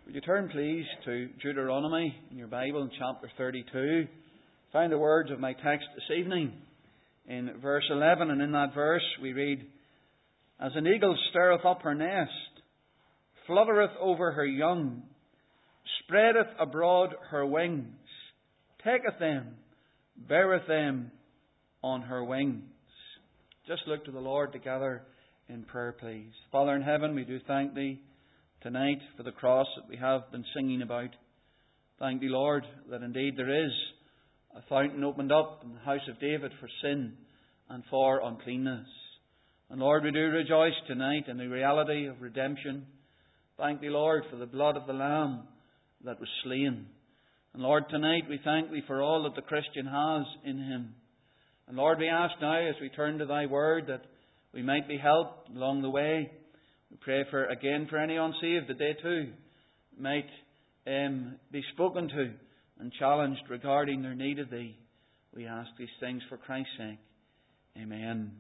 Would you turn, please, to Deuteronomy in your Bible in chapter 32. Find the words of my text this evening in verse 11, and in that verse we read, "As an eagle stirreth up her nest, fluttereth over her young, spreadeth abroad her wings, taketh them, beareth them on her wings." Just look to the Lord together in prayer, please. Father in heaven, we do thank Thee tonight for the cross that we have been singing about. Thank Thee, Lord, that indeed there is a fountain opened up in the house of David for sin and for uncleanness. And Lord, we do rejoice tonight in the reality of redemption. Thank Thee, Lord, for the blood of the Lamb that was slain. And Lord, tonight we thank Thee for all that the Christian has in Him. And Lord, we ask now as we turn to Thy Word that we might be helped along the way. We pray for any unsaved that they too might be spoken to and challenged regarding their need of Thee. We ask these things for Christ's sake. Amen.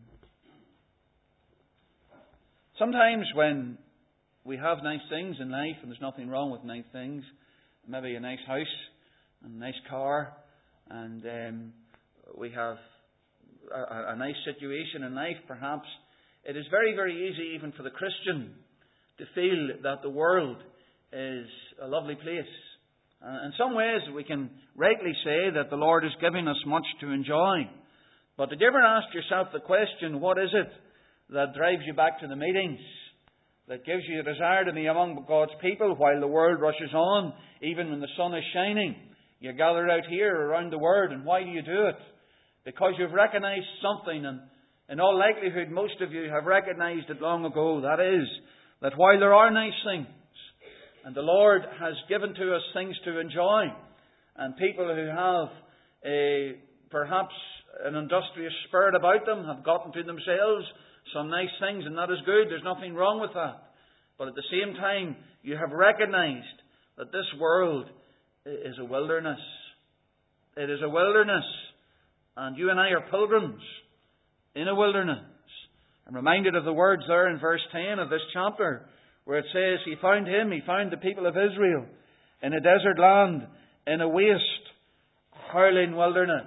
Sometimes when we have nice things in life, and there's nothing wrong with nice things, maybe a nice house and a nice car, and we have a nice situation in life perhaps, it is very, very easy even for the Christian to feel that the world is a lovely place. In some ways we can rightly say that the Lord is giving us much to enjoy. But did you ever ask yourself the question, what is it that drives you back to the meetings? That gives you a desire to be among God's people while the world rushes on, even when the sun is shining. You gather out here around the Word, and why do you do it? Because you've recognized something, and in all likelihood most of you have recognized it long ago. That is, that while there are nice things, and the Lord has given to us things to enjoy, and people who have perhaps an industrious spirit about them have gotten to themselves some nice things, and that is good. There's nothing wrong with that. But at the same time, you have recognized that this world is a wilderness. It is a wilderness. And you and I are pilgrims in a wilderness. I'm reminded of the words there in verse 10 of this chapter, where it says, He found the people of Israel, in a desert land, in a waste, howling wilderness.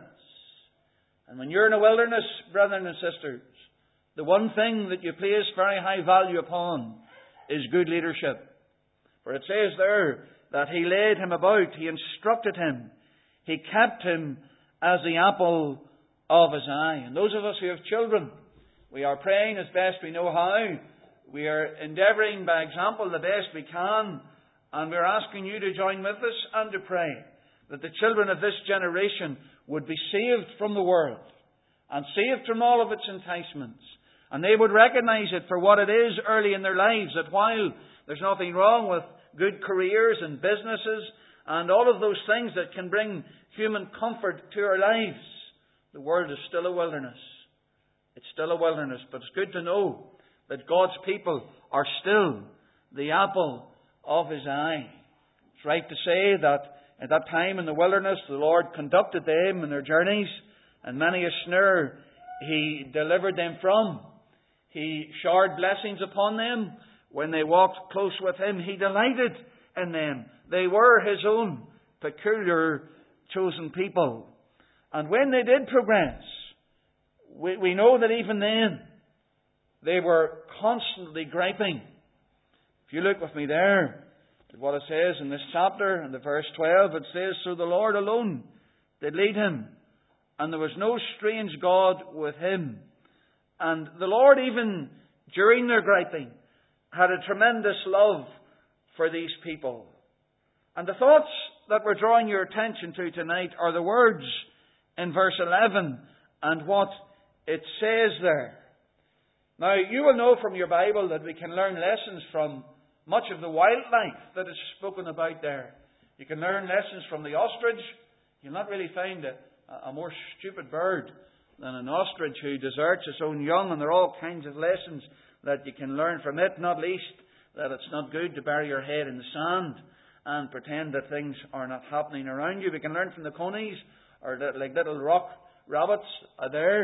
And when you're in a wilderness, brethren and sisters, the one thing that you place very high value upon is good leadership. For it says there that He led him about, He instructed him, He kept him as the apple of His eye. And those of us who have children, we are praying as best we know how. We are endeavouring by example the best we can. And we're asking you to join with us and to pray that the children of this generation would be saved from the world and saved from all of its enticements. And they would recognize it for what it is early in their lives, that while there's nothing wrong with good careers and businesses and all of those things that can bring human comfort to our lives, the world is still a wilderness. It's still a wilderness, but it's good to know that God's people are still the apple of His eye. It's right to say that at that time in the wilderness, the Lord conducted them in their journeys, and many a snare He delivered them from. He showered blessings upon them. When they walked close with Him, He delighted in them. They were His own peculiar chosen people. And when they did progress, we know that even then, they were constantly griping. If you look with me there at what it says in this chapter, in the verse 12, it says, So the Lord alone did lead him, and there was no strange God with him. And the Lord, even during their griping, had a tremendous love for these people. And the thoughts that we're drawing your attention to tonight are the words in verse 11 and what it says there. Now, you will know from your Bible that we can learn lessons from much of the wildlife that is spoken about there. You can learn lessons from the ostrich. You'll not really find a more stupid bird than an ostrich who deserts its own young, and there are all kinds of lessons that you can learn from it, not least that it's not good to bury your head in the sand and pretend that things are not happening around you. We can learn from the conies, or like little rock rabbits there,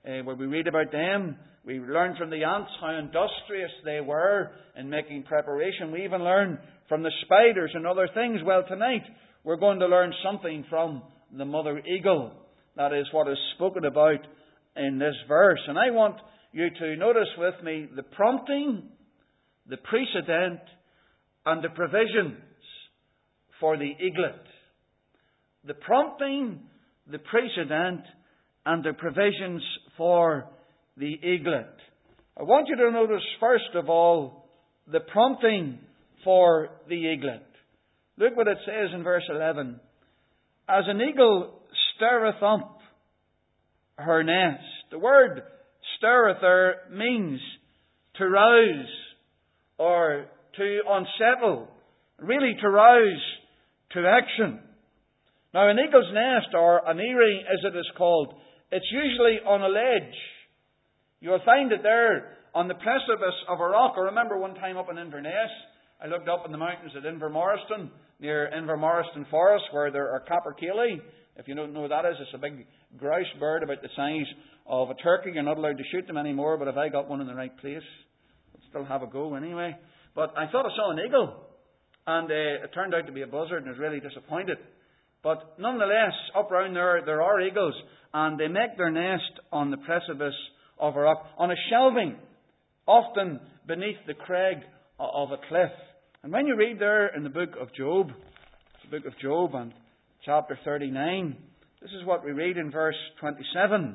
where we read about them. We learn from the ants how industrious they were in making preparation. We even learn from the spiders and other things. Well, tonight we're going to learn something from the mother eagle. That is what is spoken about in this verse. And I want you to notice with me the prompting, the precedent, and the provisions for the eaglet. The prompting, the precedent, and the provisions for the eaglet. I want you to notice, first of all, the prompting for the eaglet. Look what it says in verse 11. As an eagle stirreth up her nest. The word stirreth there means to rouse or to unsettle. Really to rouse to action. Now an eagle's nest, or an eyrie as it is called, it's usually on a ledge. You'll find it there on the precipice of a rock. I remember one time up in Inverness, I looked up in the mountains at Invermorriston, near Invermorriston Forest, where there are capercaillie. If you don't know what that is, it's a big grouse bird about the size of a turkey. You're not allowed to shoot them anymore, but if I got one in the right place, I'd still have a go anyway. But I thought I saw an eagle, and it turned out to be a buzzard, and I was really disappointed. But nonetheless, up round there are eagles, and they make their nest on the precipice of a rock, on a shelving, often beneath the crag of a cliff. And when you read there in the book of Job, and chapter 39, this is what we read in verse 27.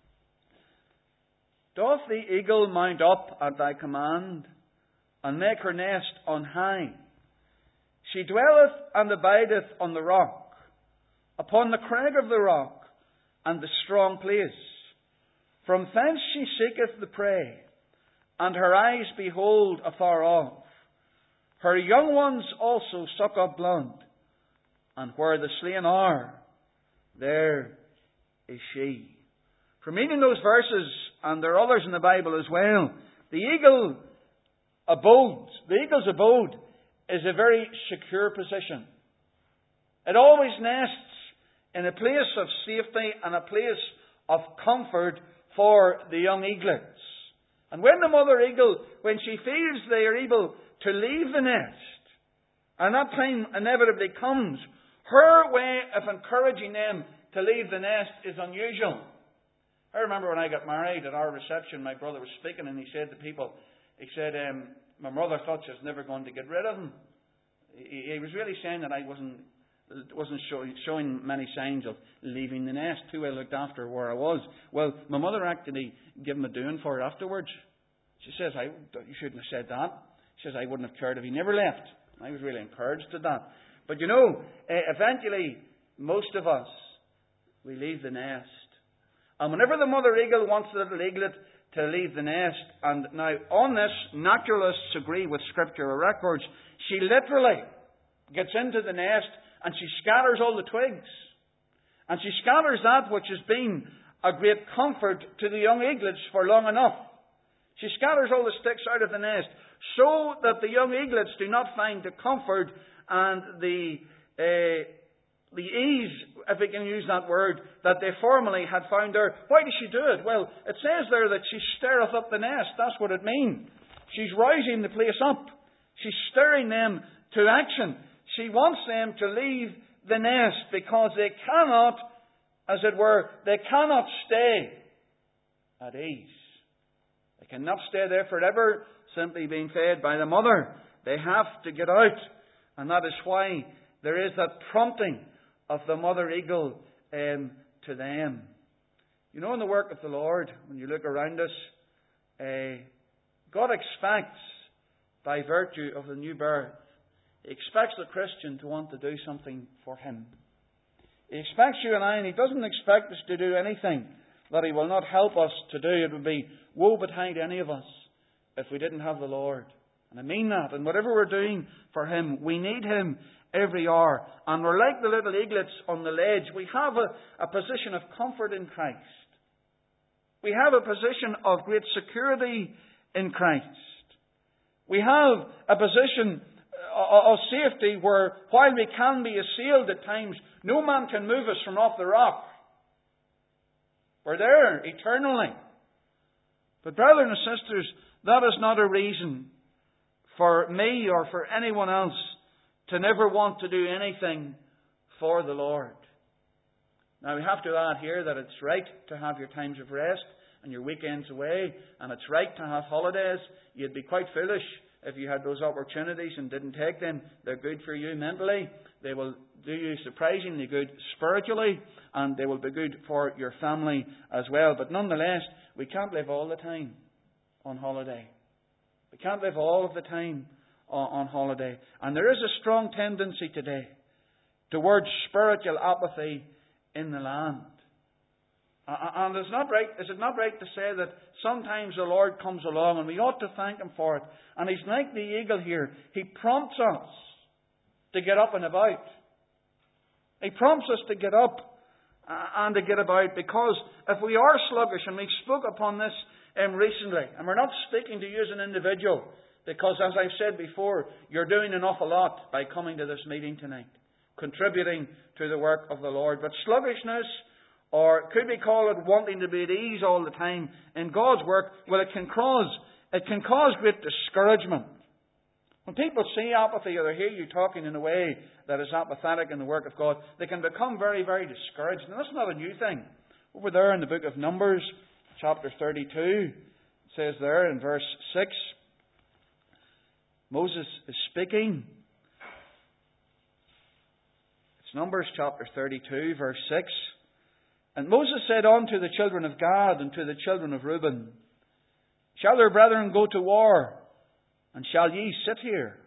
Doth the eagle mount up at thy command, and make her nest on high? She dwelleth and abideth on the rock, upon the crag of the rock, and the strong place. From thence she seeketh the prey, and her eyes behold afar off. Her young ones also suck up blood, and where the slain are, there is she. From reading those verses, and there are others in the Bible as well, the eagle's abode is a very secure position. It always nests in a place of safety and a place of comfort for the young eaglets. And when the mother eagle, when she feels they are able to leave the nest, and that time inevitably comes, her way of encouraging them to leave the nest is unusual. I remember when I got married at our reception, my brother was speaking and he said to people, my mother thought she was never going to get rid of him. He was really saying that I wasn't showing many signs of leaving the nest. Too well looked after where I was. Well, my mother actually gave him a doing for it afterwards. She says, you shouldn't have said that. She says, I wouldn't have cared if he never left. I was really encouraged to that. But eventually, most of us, we leave the nest. And whenever the mother eagle wants the little eaglet to leave the nest, and now on this, naturalists agree with scriptural records, she literally gets into the nest and she scatters all the twigs. And she scatters that which has been a great comfort to the young eaglets for long enough. She scatters all the sticks out of the nest so that the young eaglets do not find the comfort and the ease, if we can use that word, that they formerly had found there. Why does she do it? Well, it says there that she stirreth up the nest. That's what it means. She's rousing the place up. She's stirring them to action. She wants them to leave the nest because they cannot, as it were, they cannot stay at ease. They cannot stay there forever, simply being fed by the mother. They have to get out. And that is why there is that prompting of the mother eagle to them. In the work of the Lord, when you look around us, God expects, by virtue of the new birth, He expects the Christian to want to do something for Him. He expects you and I, and He doesn't expect us to do anything that He will not help us to do. It would be woe betide any of us if we didn't have the Lord. And I mean that. And whatever we're doing for Him, we need Him every hour. And we're like the little eaglets on the ledge. We have a position of comfort in Christ. We have a position of great security in Christ. We have a position of safety where, while we can be assailed at times, no man can move us from off the rock. We're there eternally. But brothers and sisters, that is not a reason for me or for anyone else to never want to do anything for the Lord. Now we have to add here that it's right to have your times of rest and your weekends away, and it's right to have holidays. You'd be quite foolish if you had those opportunities and didn't take them. They're good for you mentally. They will do you surprisingly good spiritually, and they will be good for your family as well. But nonetheless, we can't live all the time on holiday. We can't live all of the time on holiday. And there is a strong tendency today towards spiritual apathy in the land. And is it not right to say that sometimes the Lord comes along and we ought to thank Him for it? And He's like the eagle here. He prompts us to get up and about. He prompts us to get up and to get about, because if we are sluggish, and we spoke upon this recently, and we're not speaking to you as an individual, because as I've said before, you're doing an awful lot by coming to this meeting tonight, contributing to the work of the Lord. But sluggishness, or could we call it wanting to be at ease all the time in God's work, well, it can cause great discouragement. When people see apathy, or they hear you talking in a way that is apathetic in the work of God, they can become very, very discouraged. And that's not a new thing. Over there in the book of Numbers, chapter 32, it says there in verse 6, Moses is speaking. It's Numbers chapter 32, verse 6. And Moses said unto the children of Gad and to the children of Reuben, Shall their brethren go to war? And shall ye sit here?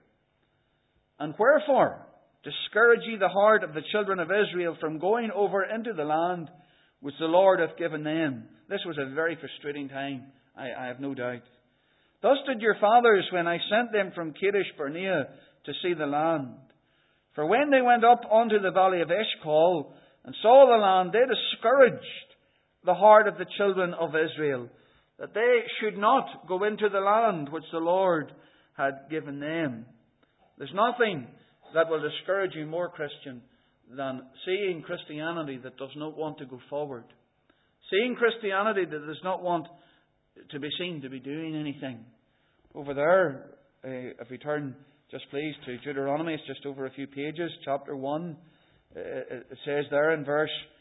And wherefore discourage ye the heart of the children of Israel from going over into the land which the Lord hath given them? This was a very frustrating time, I have no doubt. Thus did your fathers when I sent them from Kadesh Barnea to see the land. For when they went up unto the valley of Eshcol and saw the land, they discouraged the heart of the children of Israel, that they should not go into the land which the Lord had given them. There's nothing that will discourage you more, Christian, than seeing Christianity that does not want to go forward. Seeing Christianity that does not want to be seen to be doing anything. Over there, if we turn just please to Deuteronomy, it's just over a few pages, chapter 1. It says there in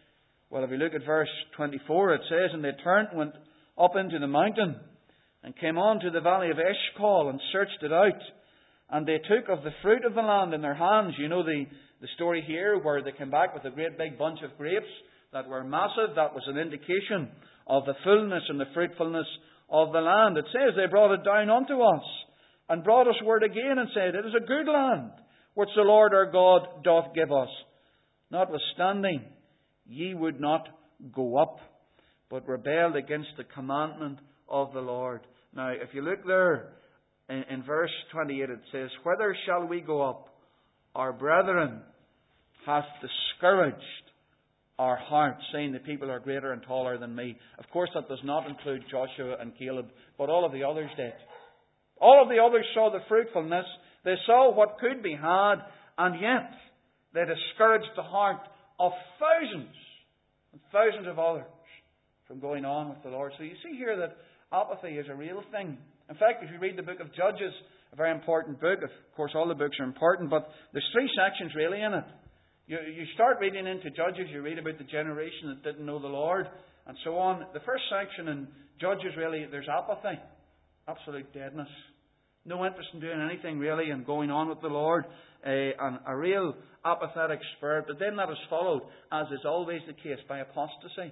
if we look at verse 24, it says, And they turned and went up into the mountain, and came on to the valley of Eshcol, and searched it out. And they took of the fruit of the land in their hands. You know the story here where they came back with a great big bunch of grapes that were massive. That was an indication of the fullness and the fruitfulness of the land. It says they brought it down unto us, and brought us word again, and said, It is a good land, which the Lord our God doth give us. Notwithstanding, ye would not go up, but rebelled against the commandment of the Lord. Now, if you look there in verse 28, it says, Whither shall we go up? Our brethren hath discouraged our hearts, saying the people are greater and taller than me. Of course, that does not include Joshua and Caleb, but all of the others did. All of the others saw the fruitfulness. They saw what could be had, and yet they discouraged the heart of thousands and thousands of others from going on with the Lord. So you see here that apathy is a real thing. In fact, if you read the book of Judges, a very important book, of course all the books are important, but there's 3 sections really in it. You start reading into Judges, you read about the generation that didn't know the Lord, and so on. The first section in Judges, really, there's apathy. Absolute deadness. No interest in doing anything really and going on with the Lord. And a real apathetic spirit. But then that is followed, as is always the case, by apostasy.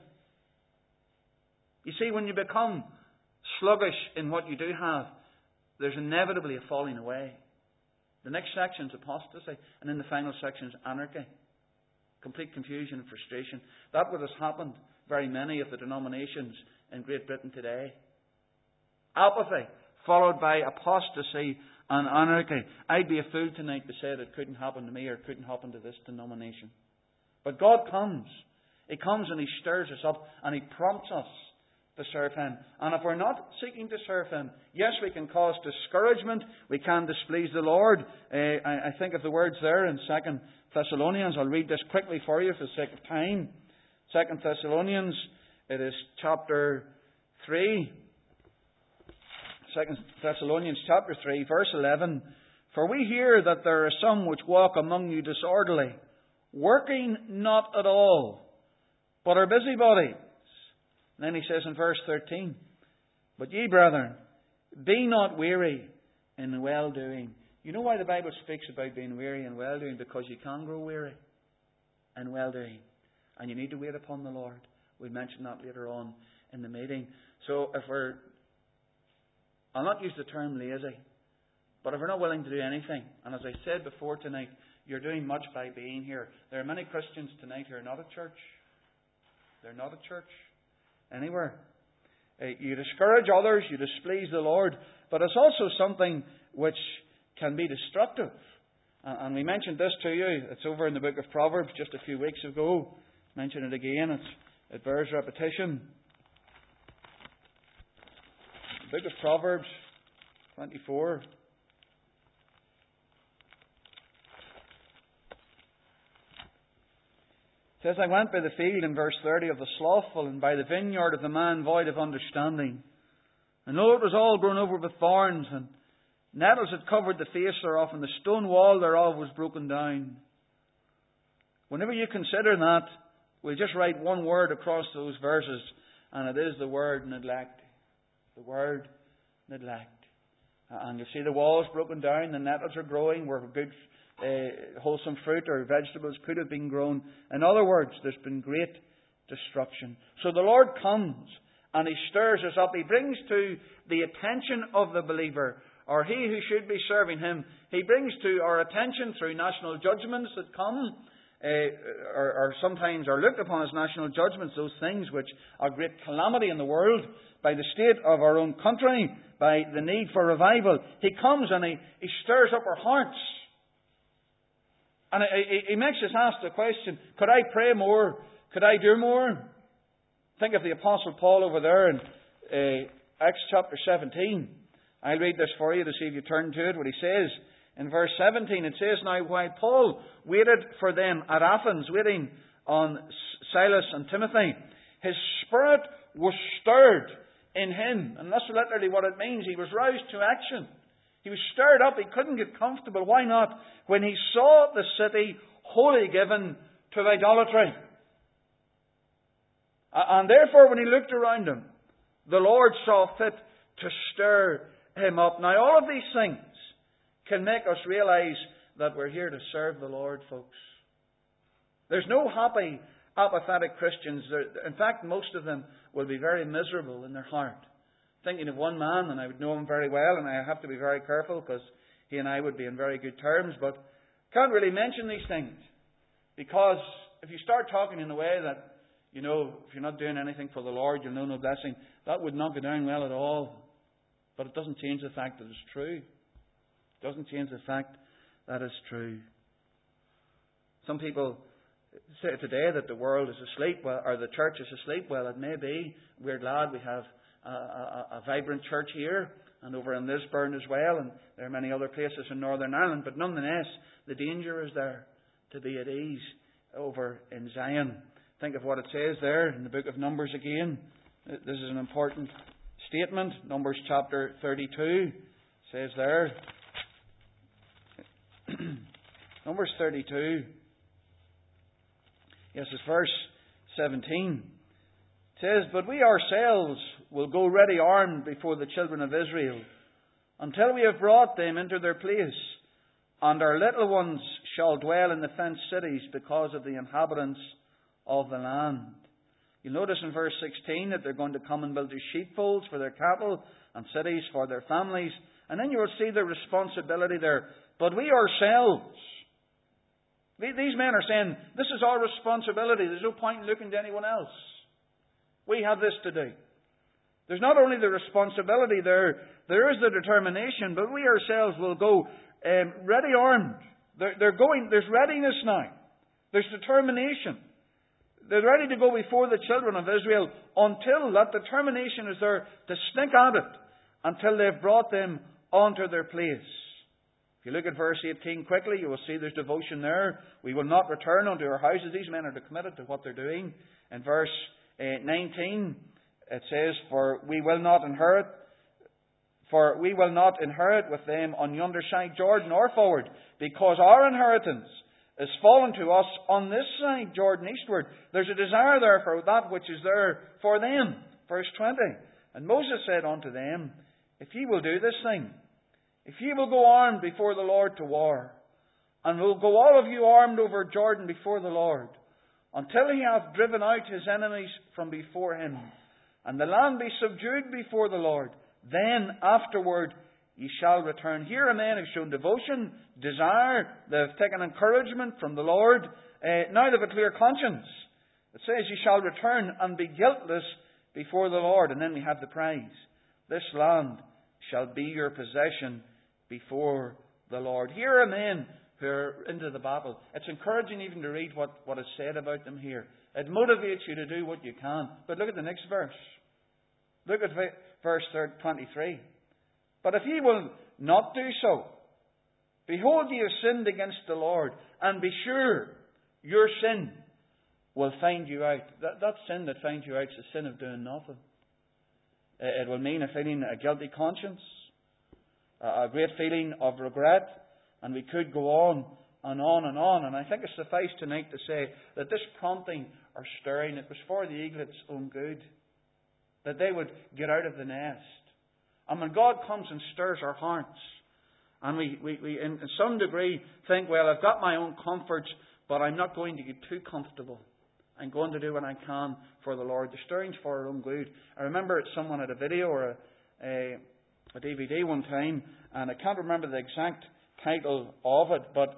You see, when you become sluggish in what you do have, there's inevitably a falling away. The next section is apostasy, and then the final section is anarchy. Complete confusion and frustration. That would have happened very many of the denominations in Great Britain today. Apathy, followed by apostasy and anarchy. I'd be a fool tonight to say that it couldn't happen to me or it couldn't happen to this denomination. But God comes. He comes and He stirs us up and He prompts us to serve Him. And if we're not seeking to serve Him, yes, we can cause discouragement. We can displease the Lord. I think of the words there in 2 Thessalonians. I'll read this quickly for you for the sake of time. 2 Thessalonians It is chapter 3. 2 Thessalonians chapter 3, verse 11. For we hear that there are some which walk among you disorderly, working not at all, but are busybodies. And then he says in verse 13, But ye, brethren, be not weary in well-doing. You know why the Bible speaks about being weary in well-doing? Because you can grow weary in well-doing. And you need to wait upon the Lord. We'll mention that later on in the meeting. So I'll not use the term lazy, but if we're not willing to do anything, and as I said before tonight, you're doing much by being here. There are many Christians tonight who are not at church. They're not at church anywhere. You discourage others, you displease the Lord, but it's also something which can be destructive. And we mentioned this to you. It's over in the book of Proverbs just a few weeks ago. Mention it again. It bears repetition. The book of Proverbs 24. It says, I went by the field in verse 30 of the slothful, and by the vineyard of the man void of understanding. And lo, it was all grown over with thorns, and nettles had covered the face thereof, and the stone wall thereof was broken down. Whenever you consider that, we'll just write one word across those verses, and it is the word neglect. The word neglect. And you see the walls broken down, the nettles are growing where good wholesome fruit or vegetables could have been grown. In other words, there's been great destruction. So the Lord comes and He stirs us up. He brings to the attention of the believer, or he who should be serving Him, He brings to our attention through national judgments that come, or sometimes are looked upon as national judgments, those things which are great calamity in the world, by the state of our own country, by the need for revival. He comes and He stirs up our hearts. And He makes us ask the question, could I pray more? Could I do more? Think of the Apostle Paul over there in Acts chapter 17. I'll read this for you to see if you turn to it. What he says in verse 17, it says, Now while Paul waited for them at Athens, waiting on Silas and Timothy, his spirit was stirred in him. And that's literally what it means. He was roused to action. He was stirred up. He couldn't get comfortable. Why not? When he saw the city wholly given to idolatry. And therefore, when he looked around him, the Lord saw fit to stir him up. Now, all of these things can make us realize that we're here to serve the Lord, folks. There's no happy, apathetic Christians. In fact, most of them will be very miserable in their heart. Thinking of one man, and I would know him very well, and I have to be very careful because he and I would be in very good terms, but can't really mention these things. Because if you start talking in a way that, if you're not doing anything for the Lord, you'll know no blessing, that would not go down well at all. But it doesn't change the fact that it's true. It doesn't change the fact that it's true. Some people say today that the world is asleep, or the church is asleep. Well, it may be. We're glad we have a vibrant church here and over in Lisburn as well, and there are many other places in Northern Ireland, but nonetheless the danger is there to be at ease over in Zion. Think of what it says there in the book of Numbers again. This is an important statement. Numbers chapter 32 says there. Numbers 32. Yes, it's verse 17. It says, But we ourselves will go ready armed before the children of Israel, until we have brought them into their place, and our little ones shall dwell in the fenced cities because of the inhabitants of the land. You'll notice in verse 16 that they're going to come and build sheepfolds for their cattle and cities for their families. And then you will see the responsibility there. But we ourselves, these men are saying, this is our responsibility. There's no point in looking to anyone else. We have this to do. There's not only the responsibility there is the determination, but we ourselves will go ready armed. There's readiness now. There's determination. They're ready to go before the children of Israel until that determination is there to stick at it until they've brought them onto their place. If you look at verse 18 quickly, you will see there's devotion there. We will not return unto our houses. These men are committed to what they're doing. In verse 19, it says, For we will not inherit with them on yonder side Jordan or forward, because our inheritance is fallen to us on this side Jordan eastward. There's a desire there for that which is there for them. Verse 20. And Moses said unto them, If ye will do this thing, if ye will go armed before the Lord to war, and will go all of you armed over Jordan before the Lord, until he hath driven out his enemies from before him, and the land be subdued before the Lord, then afterward ye shall return. Here are men who've shown devotion, desire, they've taken encouragement from the Lord. Now they've a clear conscience. It says, Ye shall return and be guiltless before the Lord. And then we have the prize. This land shall be your possession before the Lord. Here are men who are into the battle. It's encouraging even to read what is said about them here. It motivates you to do what you can. But look at the next verse. Look at verse 23. But if ye will not do so, behold, ye have sinned against the Lord, and be sure your sin will find you out. That sin that finds you out is the sin of doing nothing. It will mean a guilty conscience, a great feeling of regret, and we could go on and on and on. And I think it suffice tonight to say that this prompting or stirring, it was for the eaglets' own good, that they would get out of the nest. And when God comes and stirs our hearts, and we in some degree think, well, I've got my own comforts, but I'm not going to get too comfortable. I'm going to do what I can for the Lord. The stirring's for our own good. I remember someone had a video or a DVD one time, and I can't remember the exact title of it, but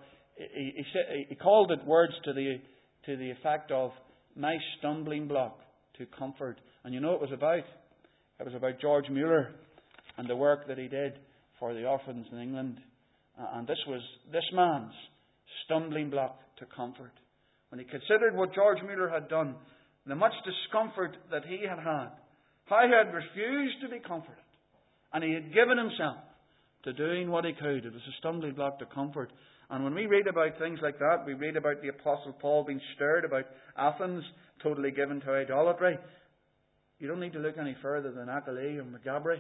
he called it words to the effect of my stumbling block to comfort. And you know what it was about? It was about George Mueller and the work that he did for the orphans in England. And this was this man's stumbling block to comfort. When he considered what George Mueller had done, the much discomfort that he had had, how he had refused to be comforted, and he had given himself to doing what he could. It was a stumbling block to comfort. And when we read about things like that, we read about the Apostle Paul being stirred about Athens, totally given to idolatry. You don't need to look any further than Achille or Maghaberry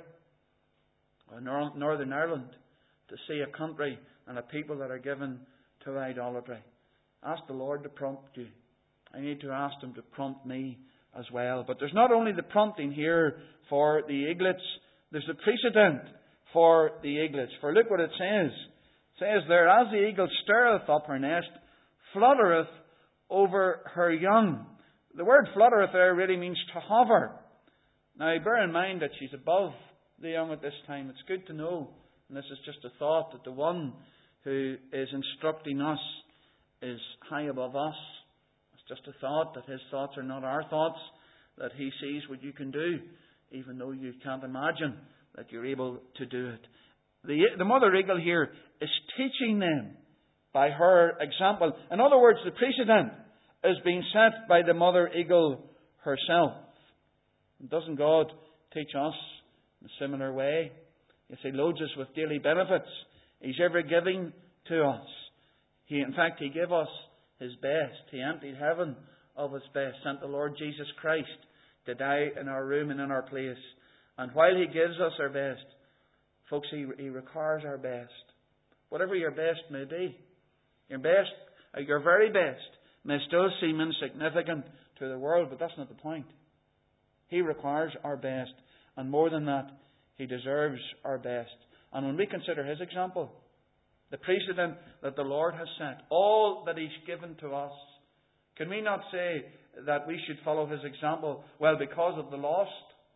or Northern Ireland to see a country and a people that are given to idolatry. Ask the Lord to prompt you. I need to ask Him to prompt me as well. But there's not only the prompting here for the eaglets, there's a precedent for the eaglets. For look what it says. It says there, as the eagle stirreth up her nest, fluttereth over her young. The word fluttereth there really means to hover. Now bear in mind that she's above the young at this time. It's good to know, and this is just a thought, that the one who is instructing us is high above us. It's just a thought, that His thoughts are not our thoughts, that He sees what you can do, even though you can't imagine that you're able to do it. The mother eagle here is teaching them by her example. In other words, the precedent is being set by the mother eagle herself. Doesn't God teach us in a similar way? Yes, He loads us with daily benefits. He's ever giving to us. He gave us His best. He emptied heaven of His best. Sent the Lord Jesus Christ to die in our room and in our place. And while He gives us our best, folks, He requires our best. Whatever your best may be. Your best, your very best, may still seem insignificant to the world, but that's not the point. He requires our best. And more than that, He deserves our best. And when we consider His example, the precedent that the Lord has set, all that He's given to us, can we not say that we should follow His example? Well, because of the lost.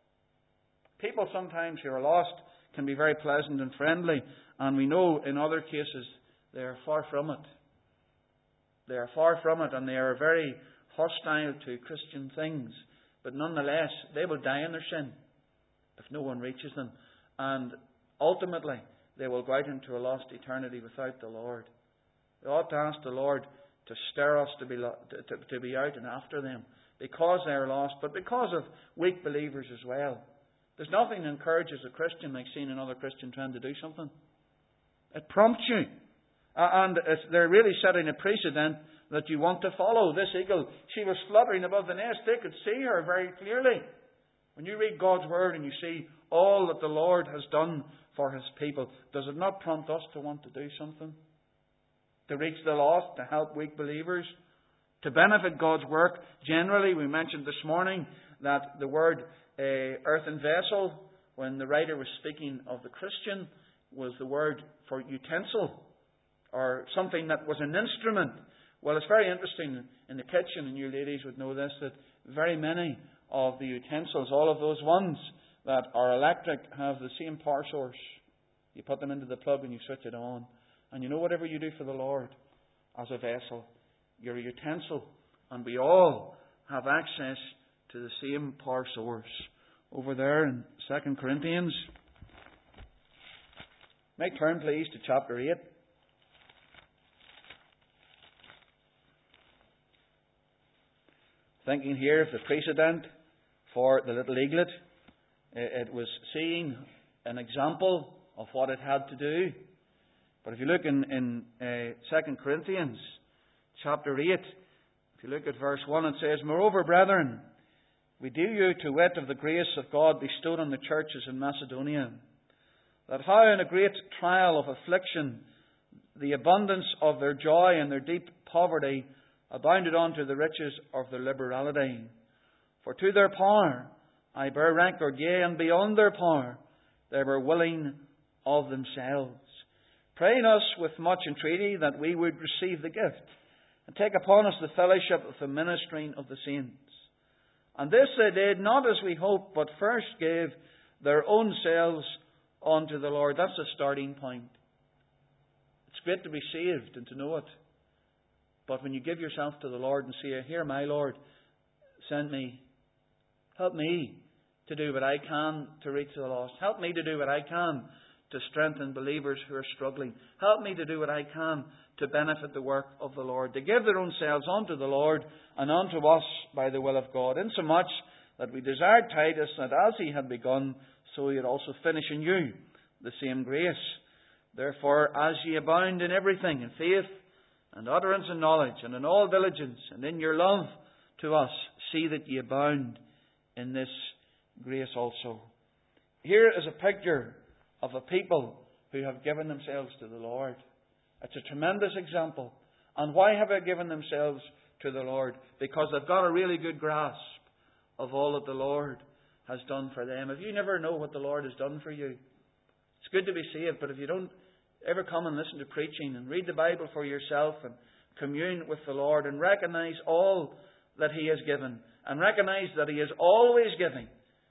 People sometimes who are lost can be very pleasant and friendly, and we know in other cases they are far from it. They are far from it, and they are very hostile to Christian things. But nonetheless, they will die in their sin if no one reaches them. And ultimately, they will go out into a lost eternity without the Lord. We ought to ask the Lord to stir us to be out and after them, because they are lost, but because of weak believers as well. There's nothing that encourages a Christian like seeing another Christian trying to do something. It prompts you. And they're really setting a precedent that you want to follow. This eagle, she was fluttering above the nest. They could see her very clearly. When you read God's Word and you see all that the Lord has done for His people, does it not prompt us to want to do something? To reach the lost, to help weak believers, to benefit God's work. Generally, we mentioned this morning that the word earthen vessel, when the writer was speaking of the Christian, was the word for utensil, or something that was an instrument. Well, it's very interesting in the kitchen, and you ladies would know this, that very many of the utensils, all of those ones that are electric, have the same power source. You put them into the plug and you switch it on. And you know, whatever you do for the Lord as a vessel, you're a utensil. And we all have access to the same power source. Over there in 2 Corinthians. Make turn, please, to chapter 8. Thinking here of the precedent for the little eaglet. It was seeing an example of what it had to do. But if you look in 2 Corinthians chapter 8, if you look at verse 1, it says, Moreover, brethren, we do you to wit of the grace of God bestowed on the churches in Macedonia, that how in a great trial of affliction the abundance of their joy and their deep poverty abounded unto the riches of their liberality. For to their power I bear record, yea, and beyond their power they were willing of themselves, praying us with much entreaty that we would receive the gift, and take upon us the fellowship of the ministering of the saints. And this they did not as we hoped, but first gave their own selves unto the Lord. That's the starting point. It's great to be saved and to know it. But when you give yourself to the Lord and say, Here, my Lord, send me. Help me to do what I can to reach the lost. Help me to do what I can to strengthen believers who are struggling. Help me to do what I can to benefit the work of the Lord. They give their own selves unto the Lord and unto us by the will of God, insomuch that we desired Titus that as he had begun, so he had also finish in you the same grace. Therefore, as ye abound in everything, in faith and utterance and knowledge, and in all diligence, and in your love to us, see that ye abound in this grace also. Here is a picture of a people who have given themselves to the Lord. It's a tremendous example. And why have they given themselves to the Lord? Because they've got a really good grasp of all that the Lord has done for them. If you never know what the Lord has done for you, it's good to be saved, but if you don't ever come and listen to preaching and read the Bible for yourself and commune with the Lord and recognize all that He has given and recognize that He is always giving,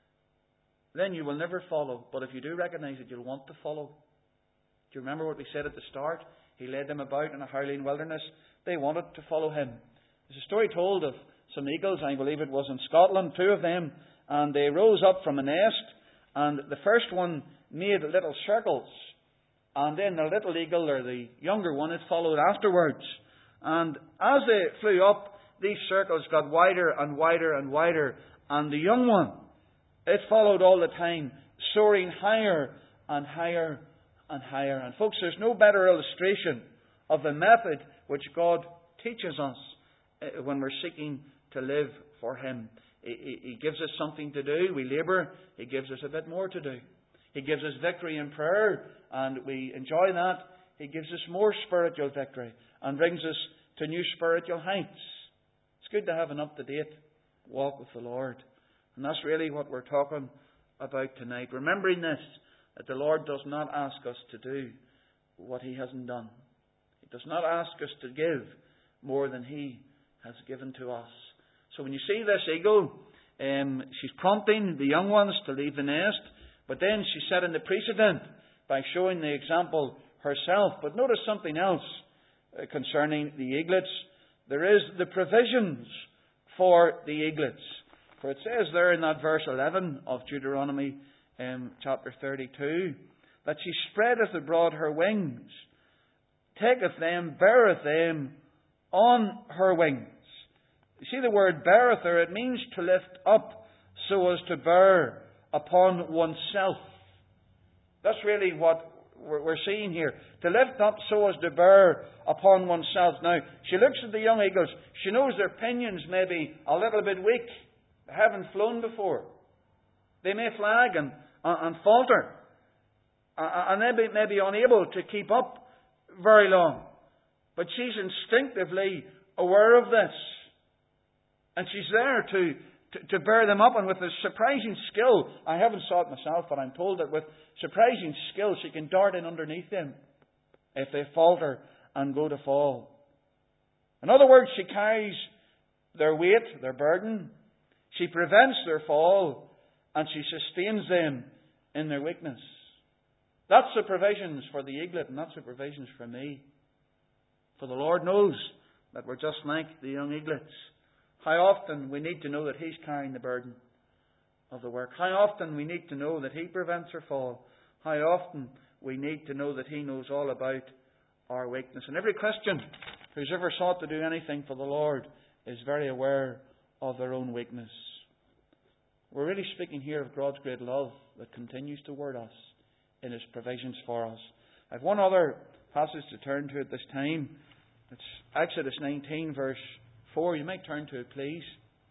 then you will never follow. But if you do recognize it, you'll want to follow. Do you remember what we said at the start? He led them about in a howling wilderness. They wanted to follow Him. There's a story told of some eagles, I believe it was in Scotland, 2 of them, and they rose up from a nest, and the first one made little circles. And then the little eagle, or the younger one, it followed afterwards. And as they flew up, these circles got wider and wider and wider. And the young one, it followed all the time, soaring higher and higher and higher. And folks, there's no better illustration of the method which God teaches us when we're seeking to live for Him. He gives us something to do. We labour. He gives us a bit more to do. He gives us victory in prayer, and we enjoy that. He gives us more spiritual victory and brings us to new spiritual heights. It's good to have an up-to-date walk with the Lord. And that's really what we're talking about tonight. Remembering this, that the Lord does not ask us to do what He hasn't done. He does not ask us to give more than He has given to us. So when you see this eagle, she's prompting the young ones to leave the nest. But then she's setting the precedent by showing the example herself. But notice something else concerning the eaglets. There is the provisions for the eaglets. For it says there in that verse 11 of Deuteronomy chapter 32, that she spreadeth abroad her wings, taketh them, beareth them on her wings. You see the word beareth there, it means to lift up so as to bear upon oneself. That's really what we're seeing here. To lift up so as to bear upon oneself. Now, she looks at the young eagles. She knows their pinions may be a little bit weak. They haven't flown before. They may flag and falter. And they may be unable to keep up very long. But she's instinctively aware of this. And she's there to bear them up. And with a surprising skill, I haven't saw it myself, but I'm told that with surprising skill she can dart in underneath them if they falter and go to fall. In other words, she carries their weight, their burden. She prevents their fall, and she sustains them in their weakness. That's the provisions for the eaglet, and that's the provisions for me. For the Lord knows that we're just like the young eaglets. How often we need to know that He's carrying the burden of the work. How often we need to know that He prevents our fall. How often we need to know that He knows all about our weakness. And every Christian who's ever sought to do anything for the Lord is very aware of their own weakness. We're really speaking here of God's great love that continues toward us in His provisions for us. I have one other passage to turn to at this time. It's Exodus 19 verse 4. You might turn to it, please.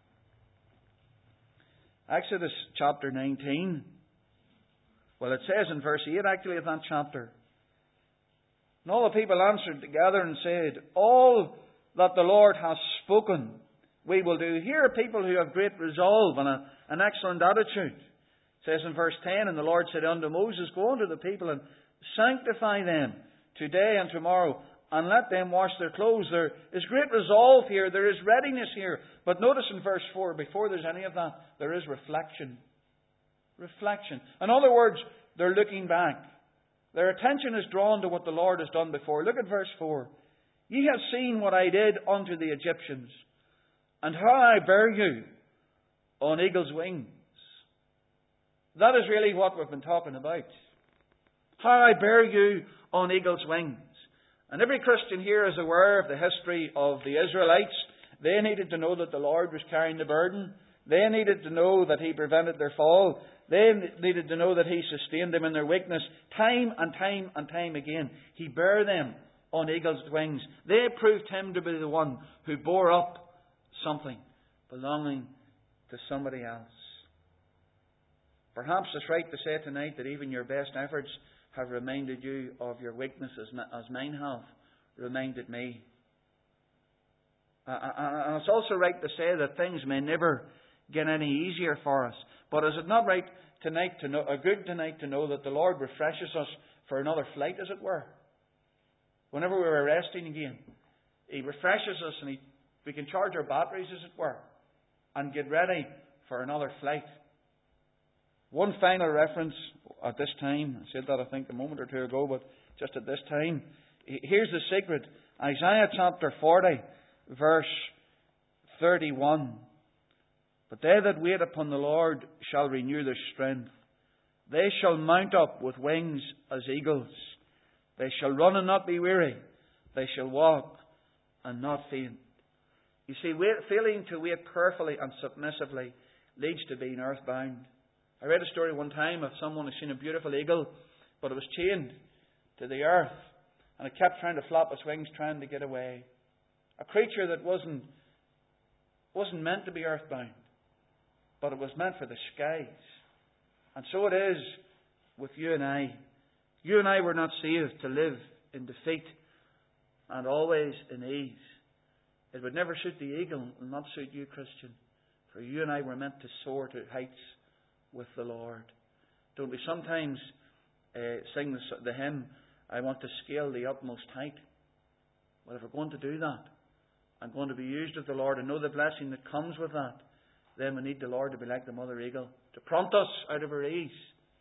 Exodus chapter 19. Well, it says in verse 8 actually of that chapter. And all the people answered together and said, all that the Lord has spoken we will do. Here are people who have great resolve and an excellent attitude. It says in verse 10, and the Lord said unto Moses, go unto the people and sanctify them today and tomorrow, and let them wash their clothes. There is great resolve here. There is readiness here. But notice in verse 4, before there's any of that, there is reflection. Reflection. In other words, they're looking back. Their attention is drawn to what the Lord has done before. Look at verse 4. Ye have seen what I did unto the Egyptians, and how I bear you on eagle's wings. That is really what we've been talking about. How I bear you on eagle's wings. And every Christian here is aware of the history of the Israelites. They needed to know that the Lord was carrying the burden. They needed to know that He prevented their fall. They needed to know that He sustained them in their weakness. Time and time and time again, He bare them on eagle's wings. They proved Him to be the one who bore up something belonging to somebody else. Perhaps it's right to say tonight that even your best efforts have reminded you of your weaknesses, as mine have reminded me. And it's also right to say that things may never get any easier for us. But is it not right tonight to know, to know that the Lord refreshes us for another flight, as it were? Whenever we're resting again, He refreshes us and we can charge our batteries, as it were, and get ready for another flight. One final reference at this time. I said that I think a moment or two ago, but just at this time. Here's the secret. Isaiah chapter 40, verse 31. But they that wait upon the Lord shall renew their strength. They shall mount up with wings as eagles. They shall run and not be weary. They shall walk and not faint. You see, failing to wait carefully and submissively leads to being earthbound. I read a story one time of someone who seen a beautiful eagle, but it was chained to the earth, and it kept trying to flap its wings, trying to get away. A creature that wasn't meant to be earthbound, but it was meant for the skies. And so it is with you and I. You and I were not saved to live in defeat and always in ease. It would never suit the eagle and not suit you, Christian. For you and I were meant to soar to heights with the Lord. Don't we sometimes sing the hymn, I want to scale the utmost height? Well, if we're going to do that, and going to be used of the Lord and know the blessing that comes with that, then we need the Lord to be like the mother eagle, to prompt us out of our ease,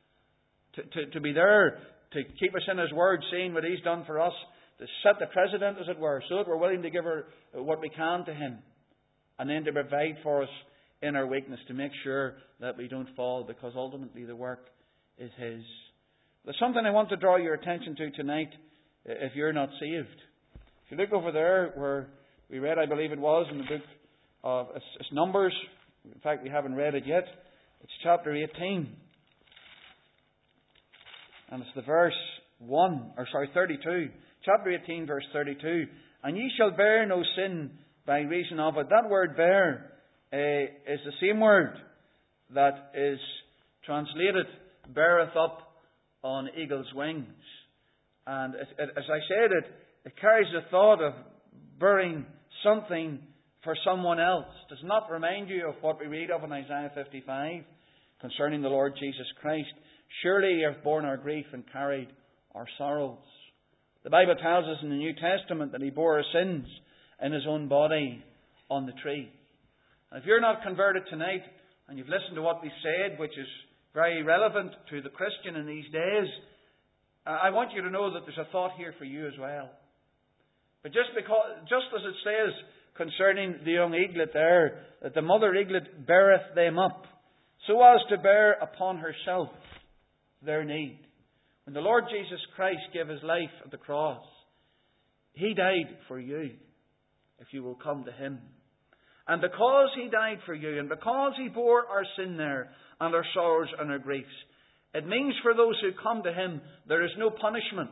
to be there, to keep us in His Word, seeing what He's done for us, to set the precedent, as it were, so that we're willing to give her what we can to Him, and then to provide for us in our weakness, to make sure that we don't fall, because ultimately the work is His. There's something I want to draw your attention to tonight, if you're not saved. If you look over there where we read, I believe it was, in the book of it's Numbers. In fact, we haven't read it yet. It's chapter 18. And it's the verse 32. Chapter 18, verse 32. And ye shall bear no sin by reason of it. That word bear is the same word that is translated beareth up on eagle's wings. And as I said, it carries the thought of bearing something for someone else. Does not remind you of what we read of in Isaiah 55 concerning the Lord Jesus Christ. Surely He hath borne our grief and carried our sorrows. The Bible tells us in the New Testament that He bore our sins in His own body on the tree. And if you're not converted tonight and you've listened to what we said, which is very relevant to the Christian in these days, I want you to know that there's a thought here for you as well. But just as it says concerning the young eaglet there, that the mother eaglet beareth them up, so as to bear upon herself their need. When the Lord Jesus Christ gave His life at the cross, He died for you, if you will come to Him. And because He died for you, and because He bore our sin there, and our sorrows and our griefs, it means for those who come to Him, there is no punishment.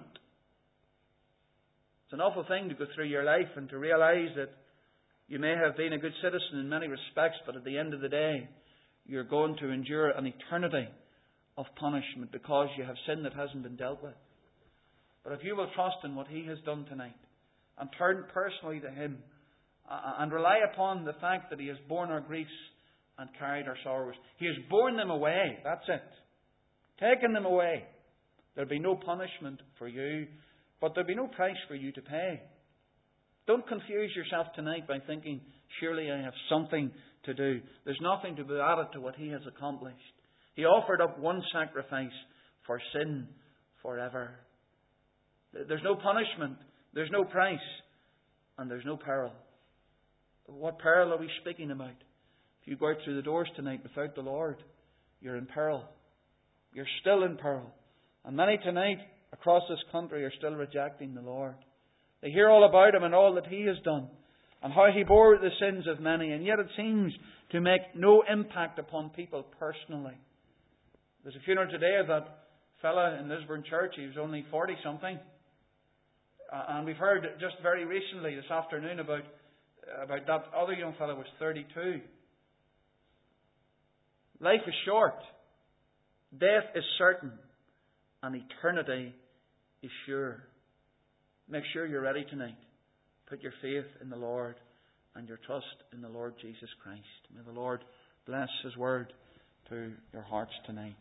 It's an awful thing to go through your life and to realize that you may have been a good citizen in many respects, but at the end of the day, you're going to endure an eternity of punishment because you have sin that hasn't been dealt with. But if you will trust in what He has done tonight and turn personally to Him and rely upon the fact that He has borne our griefs and carried our sorrows. He has borne them away. That's it. Taken them away. There'll be no punishment for you, but there'll be no price for you to pay. Don't confuse yourself tonight by thinking, surely I have something to do. There's nothing to be added to what He has accomplished. He offered up one sacrifice for sin forever. There's no punishment, there's no price, and there's no peril. What peril are we speaking about? If you go out through the doors tonight without the Lord, you're in peril. You're still in peril. And many tonight across this country are still rejecting the Lord. They hear all about Him and all that He has done, and how He bore the sins of many, and yet it seems to make no impact upon people personally. There's a funeral today of that fella in Lisburn Church. He was only 40-something. And we've heard just very recently this afternoon about that other young fellow who was 32. Life is short. Death is certain. And eternity is sure. Make sure you're ready tonight. Put your faith in the Lord and your trust in the Lord Jesus Christ. May the Lord bless His word to your hearts tonight.